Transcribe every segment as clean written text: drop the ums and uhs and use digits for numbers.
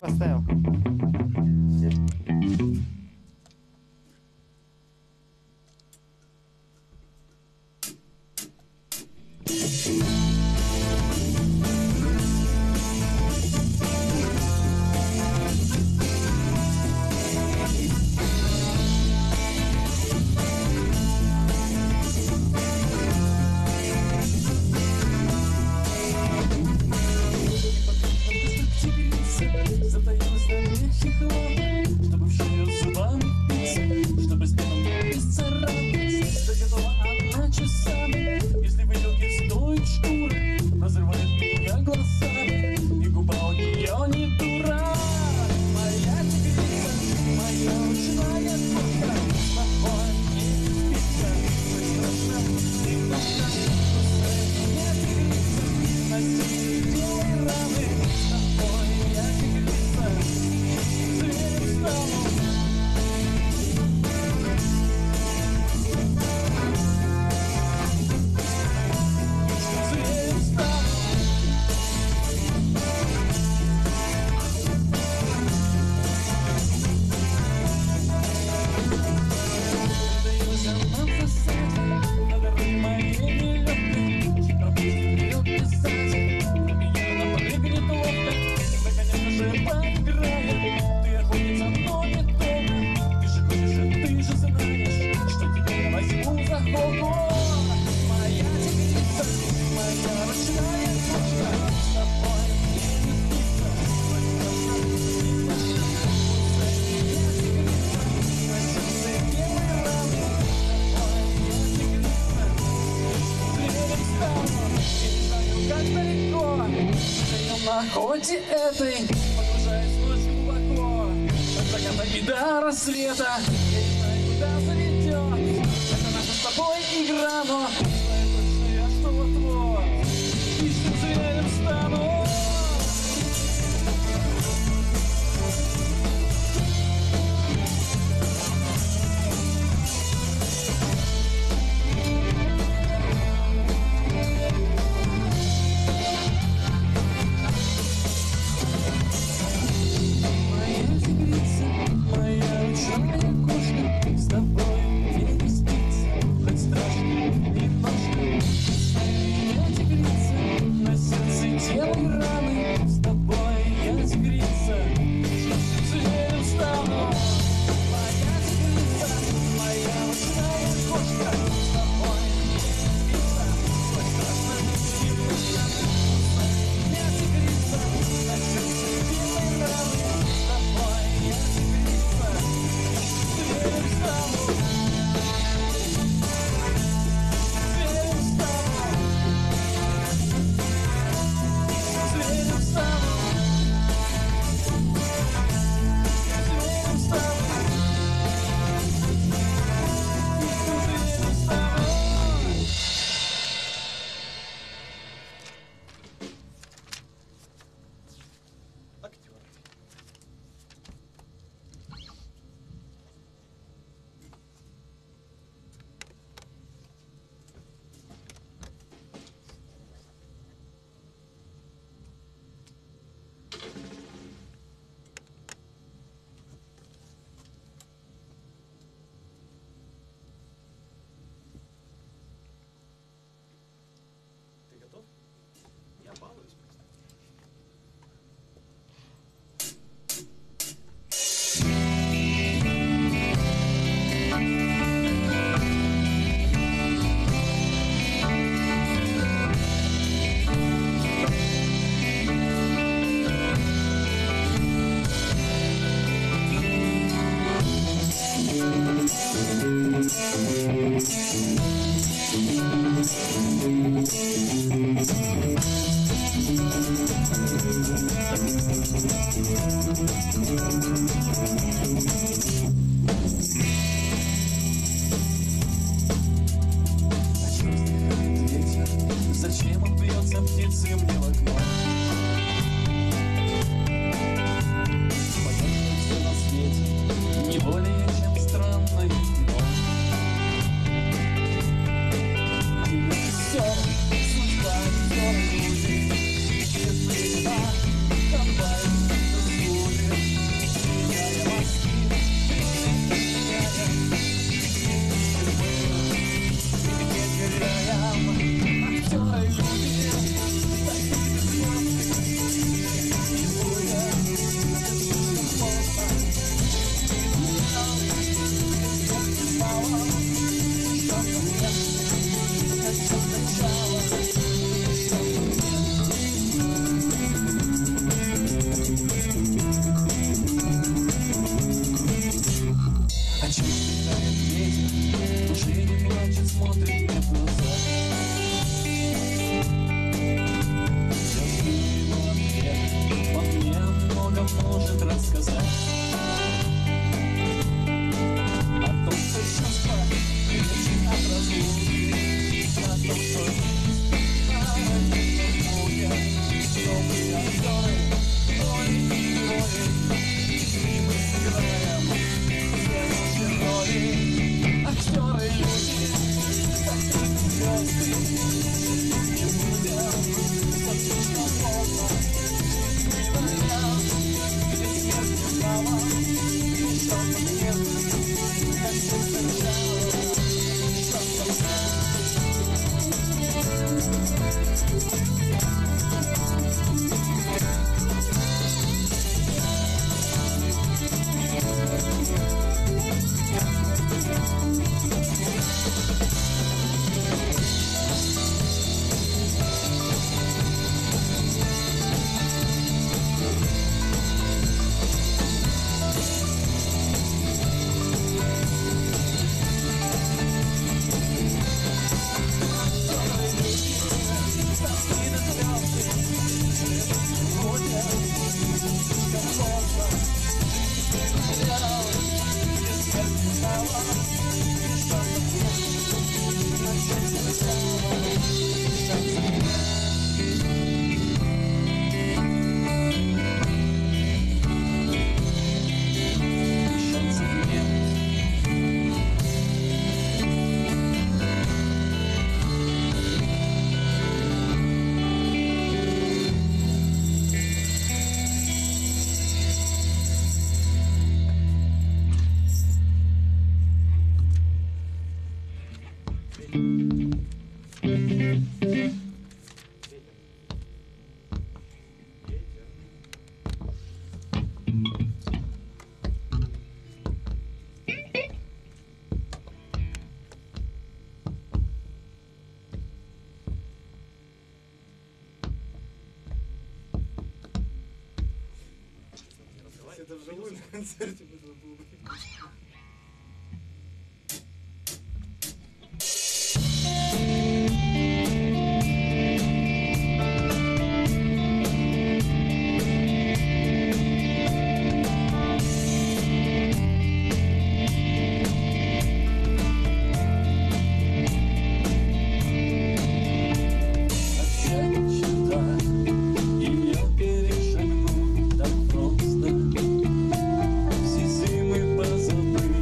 Поставил. Затаилась на мягких лапах, чтобы в шею зубами впиться, чтобы спином не исцарапать. Да готова она часами, если в выделке стоит шкура, разрывает меня глазами, и губа у нее не дура. Моя тигрица, моя ручная кошка, с тобой не спится, хоть страшно и тошно. Моя тигрица, на сердце белые раны, с тобой я тигрица, зверем стану. Зверем стану. Притаилась она в засаде, на дороге моей нелегкой, чьи пропустит вперед и сзади. На меня она прыгнет ловко, мы, конечно же, поиграем. Ты охотница, но не только, ты же хочешь, и ты же знаешь, что тебя я возьму за хоку. Моя тигрица, моя ручная кошка, с тобой мне не спится, хоть страшно и тошно. Моя тигрица, на сердце белые раны, с тобой я тигрица, зверем стану. Я не знаю, как далеко, живем на охоте этой, погружаясь в ночь глубоко, от заката и до рассвета. Я не знаю, куда заведет это наша с тобой игра, но знаю точно я, что вот-вот хищным зверем стану. Моя тигрица, моя ручная кошка, с тобой мне не спится, хоть страшно и тошно. Моя тигрица, на сердце телом раны, с тобой я тигрица, зверем стану. Моя тигрица, моя ручная кошка, с тобой мне не спится, хоть страшно и тошно. Моя тигрица, на сердце белые раны, с тобой я тигрица, зверем стану. Зверем стану. Зверем стану. Зверем стану. Зверем стану. Актер. Ты готов? Я балуюсь просто. может рассказать о том, что чувства прячут от разлуки, о том, что один будет, что мы актеры роли и роли, и мы сыграем все наши роли. Актеры люди, такие звезды, не будем достаточно поздно. Где смерть слава, что смерть, как сердце ржало, что смерть. Это вживую на концерте было бы. Все зимы позабыл.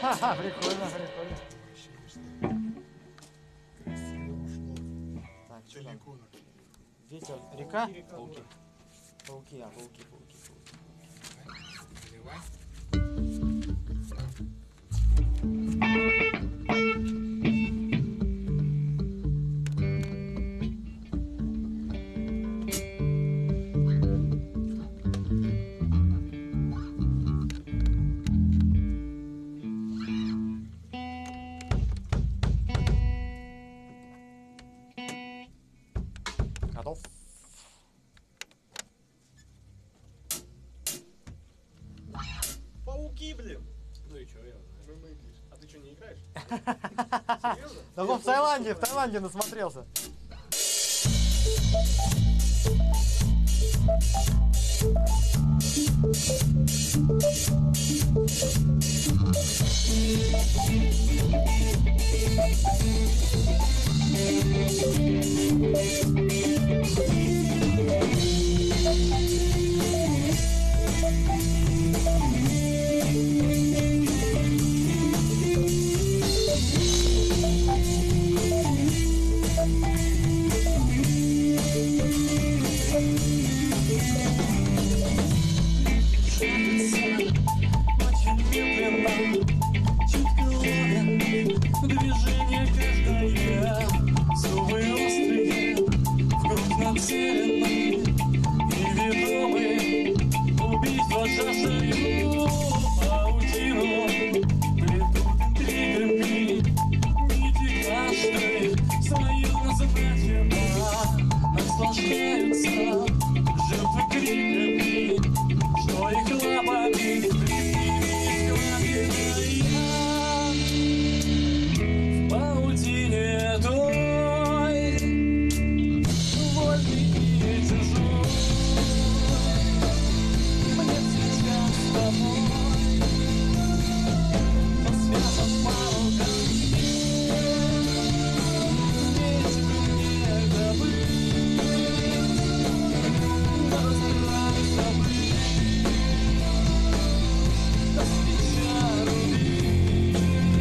Прикольно, прикольно. Красиво ушло. Так, что там? Далеко на. Ветер, река? Пауки. Пауки, пауки. Заливай. Готов. Пауки, блин. Ну и чё, я Ну, выглядишь. А ты что, не играешь? Серьезно? Да он в Таиланде насмотрелся. Очень медленно, чутко ловя движение каждое, зубы острые, вкруг нацелены и ведомы убийства жаждаю паутину, плетут интригами нити каждой свое назначено, наслаждаются жертвы криками, что их лапами в паутине той, вольный и чужой. Мне сейчас с тобой, но связан по рукам. Ведь мне добыть, надо стараться забыть. Да свеча рубит,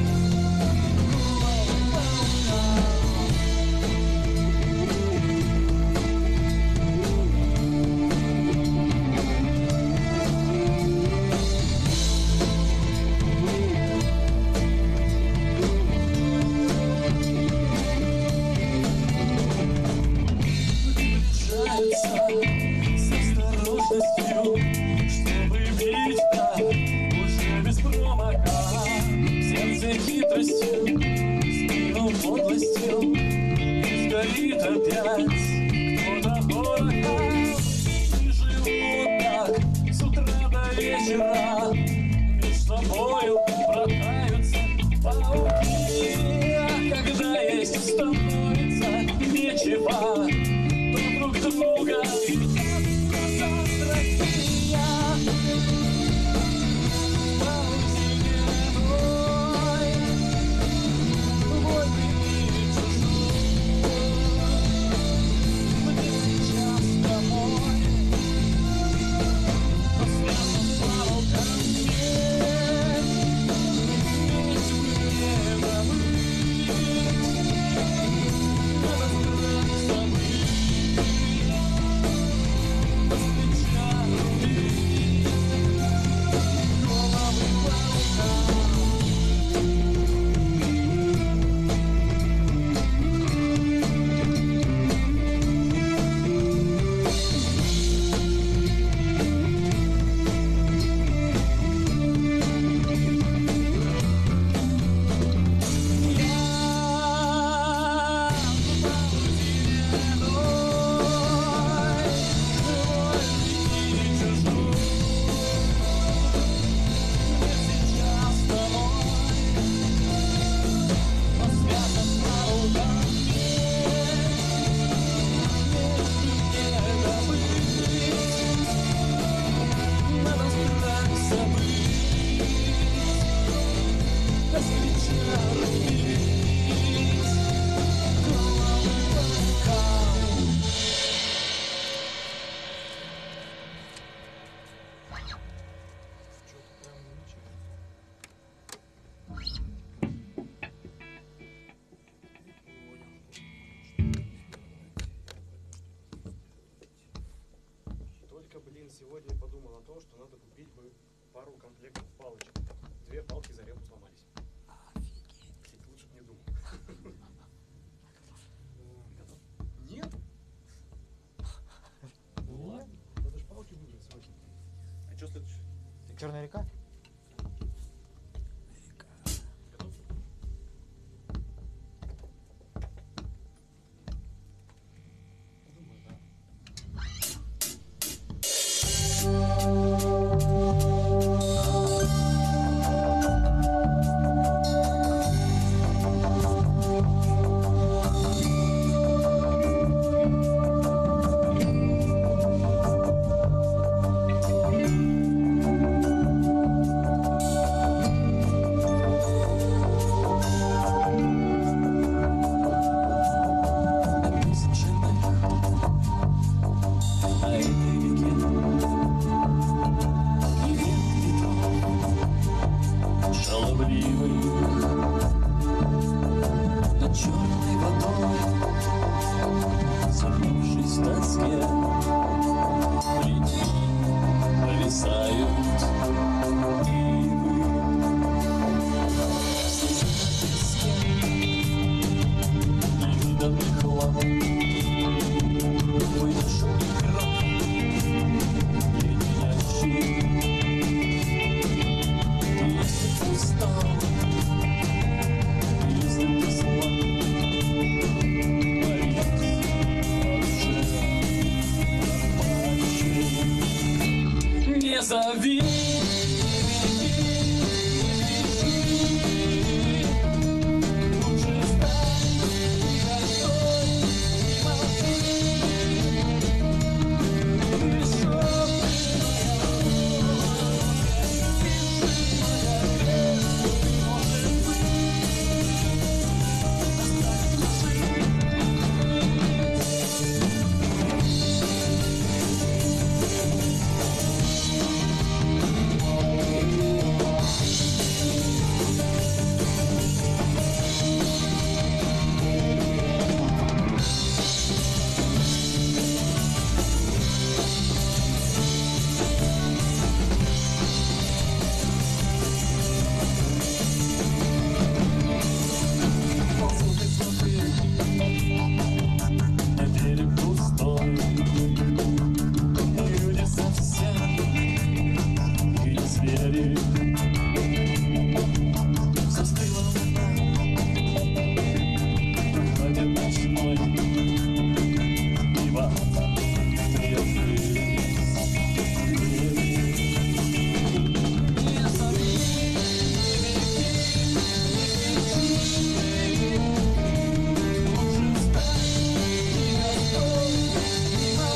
с осторожностью, чтобы бить так, уже без промаха, в сердце хитростью, спину подлостью, и сгорит опять кто-то порохом, и живут так с утра до вечера, между собою братаются пауки, а когда есть становится нечего, то друг друга видят завтракия. В паутине той, вольный и чужой. Мне сейчас домой, но связан по рукам медь, ведь мне забыть, надо страх забыть. Что-то прям замечательно. сегодня подумал о том, что надо купить бы пару комплектов палочек. 2 палки за репу сломались. Офигеть. Лучше бы не думал. Готов? Нет? Ну ладно, надо же палки выбрать срочно. А что следующее? Черная река? Готов? Думаю, да. Написан шагах на этой реке, и нет ветров шаловливых над черной водой, согнувшись в тоске, плетьми повисают ивы. Невиданный хлам, твой душу игрок, леденящий. Если ты устал, если ты слаб, борись о душе плачущей. Не зови, лучше стань простой и молчи. На берег пустой, люди совсем и не звери. Застыла луна, проходит ночной, и вода приоткрылись двери. Не зови, лучше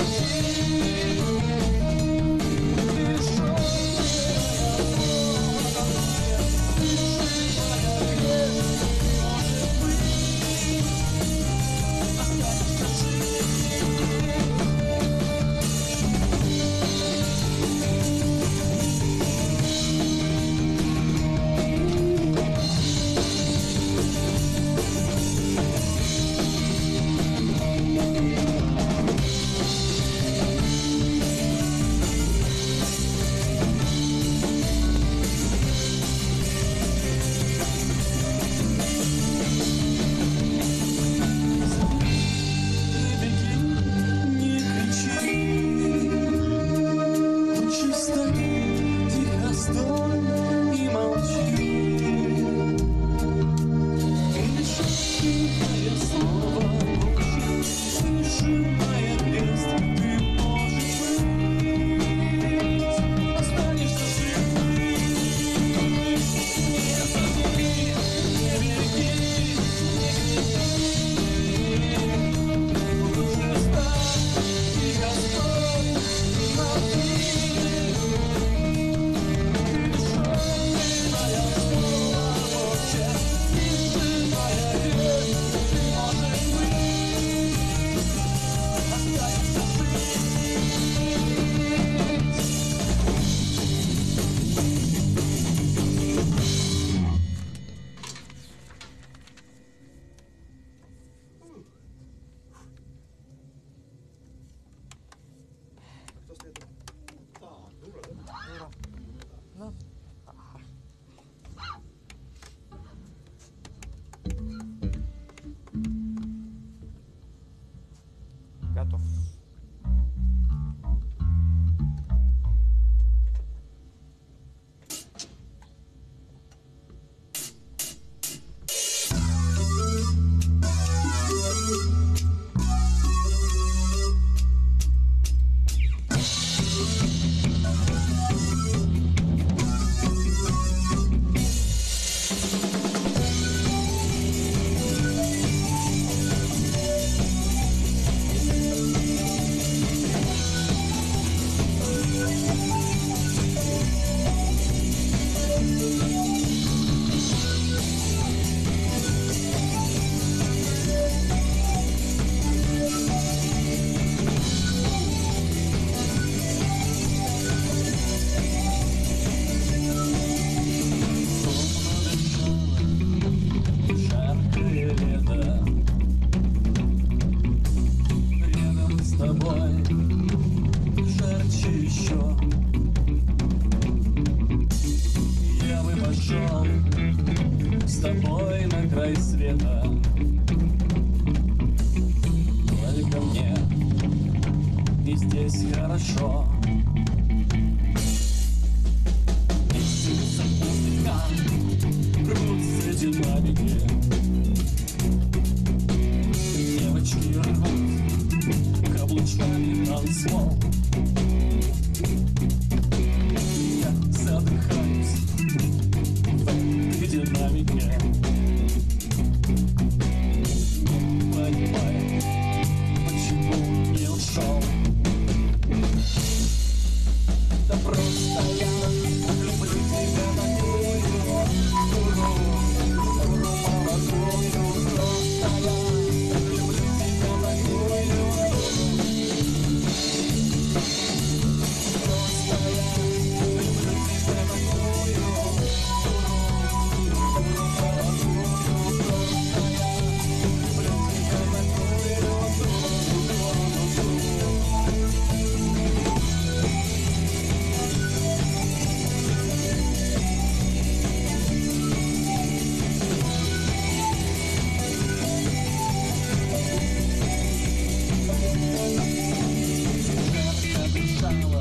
стань простой и молчи. тобой на край света. Только мне и здесь хорошо. Ищутся пустяка, рвутся динамики. Девочки рвут каблучками танцпол. Я задыхаюсь в этой динамике. Не понимаю, почему не ушел. Да просто я люблю тебя такую, молодую. Просто я люблю тебя такую. Просто я люблю тебя такую, молодую. Просто я люблю тебя жарко дышала.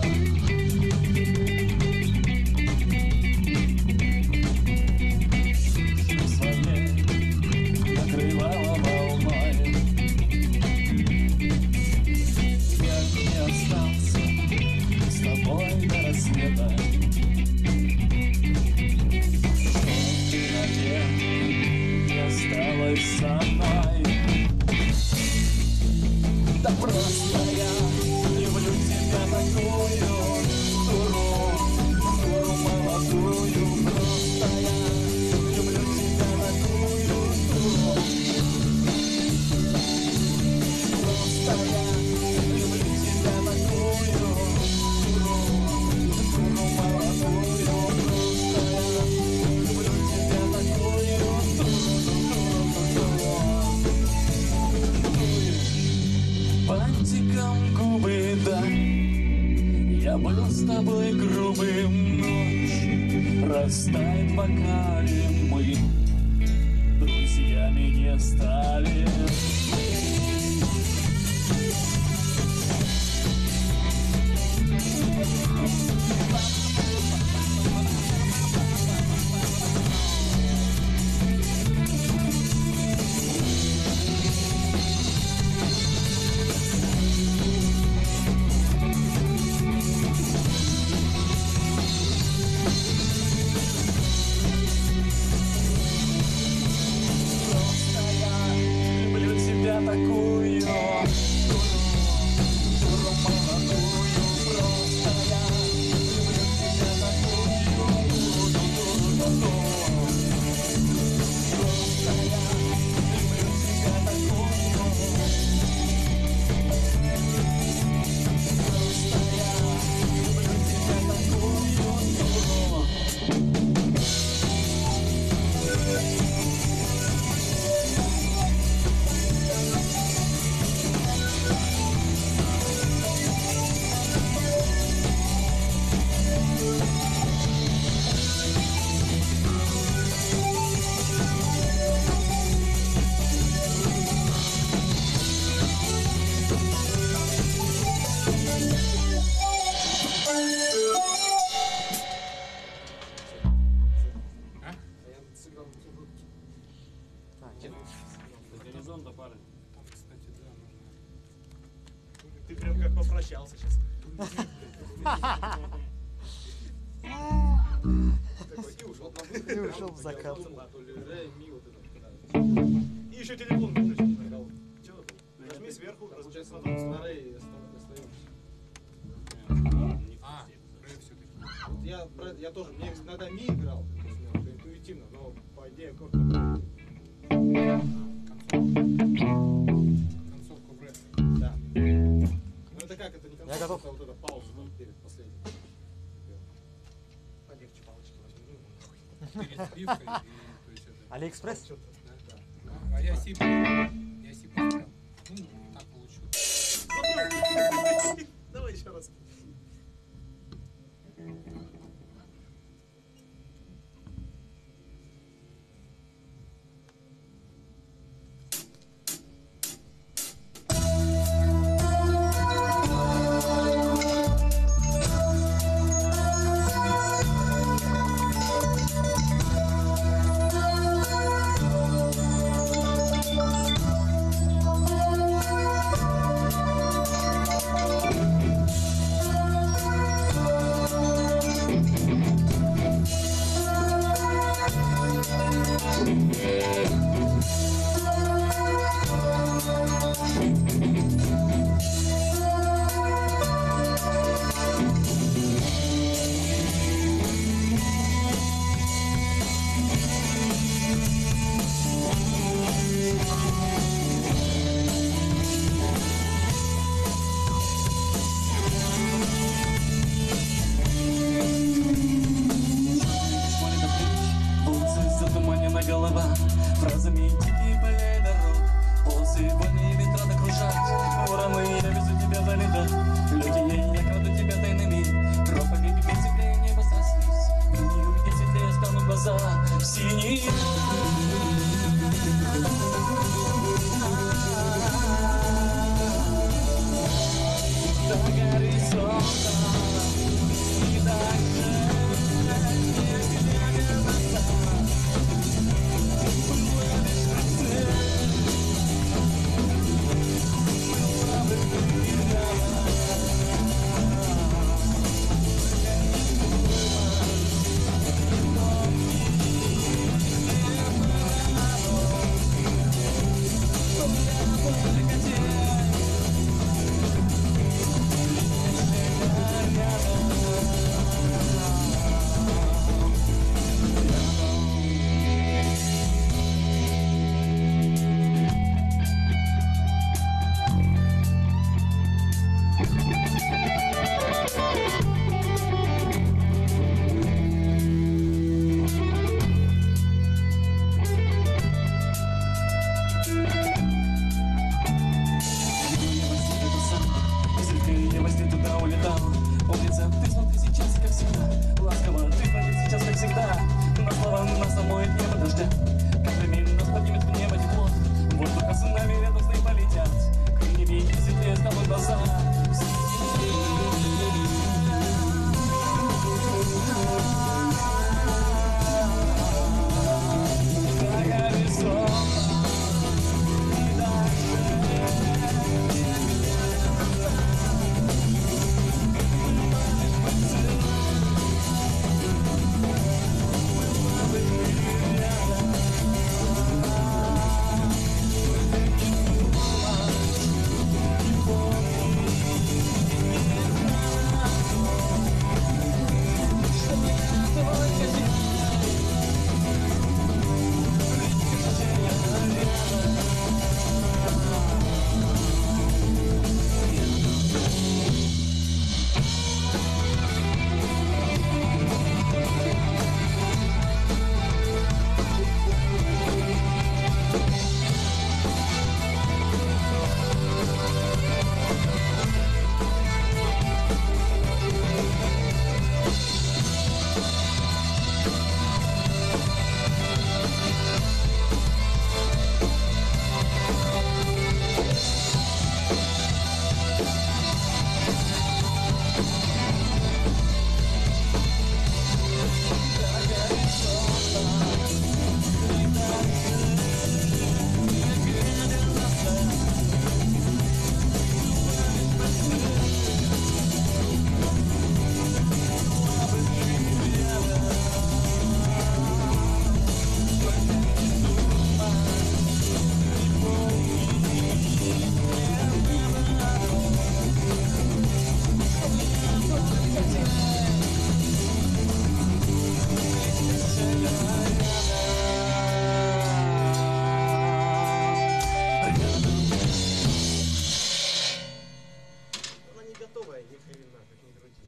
Своей накрывала волной. Я не остался с тобой до рассвета. Что ты навек не осталась со мной. Да просто я люблю тебя такую, дуру молодую. Просто я люблю тебя такую, дуру. Просто я люблю тебя такую, дуру молодую. Просто я люблю тебя такую, бантиком губы дай. Я был с тобой грубым, ночь растает в бокале. Мы друзьями не стали. Просто я люблю тебя такую, дуру молодую. Просто я люблю тебя такую, дуру. Просто я люблю тебя такую. Просто я люблю тебя такую, дуру. А я сыграл музыку. Горизонта пары. Там, кстати, да, нужно. Ты прям как попрощался сейчас. Такой, и ушел. И ушел в закат. И еще телефон выключил. Че ты? Нажми сверху, размещай Получается, смотри. на Рэй остаемся. А, Рэй все-таки. вот я тоже, мне иногда ми играл, то есть, ну, интуитивно, но по идее аккорд. Концовка в Рэй. Да. Ну это как, это не концовка, готов. это вот эта пауза там перед последним. Полегче палочки возьми. Перед сбивкой. И, то есть это... Алиэкспресс? Что-то, да. А я сип. Я сип поставил. Ну, так получилось. Давай еще раз. голова фразами дикие поля и дорог. Полосы вольные ветра окружат. Вороны, я везу тебя за лето. Люди, я краду тебя тайными тропами. Где теплее небо срослись в линию, где светлее станут глаза синие. До горизонта и дальше, не глядя назад, была лишь цель, была бы рядом. Умница, ты смотри сейчас, как всегда. Ласково, ты смотри сейчас, как всегда. На слова нас омоет небо дождя. Каплями нас поднимет в небо тепло. Воздуха с нами рядом с ней полетят. К небе и светлее станут глаза. До горизонта и дальше. Она не готовая, ни хрена, как ни крути.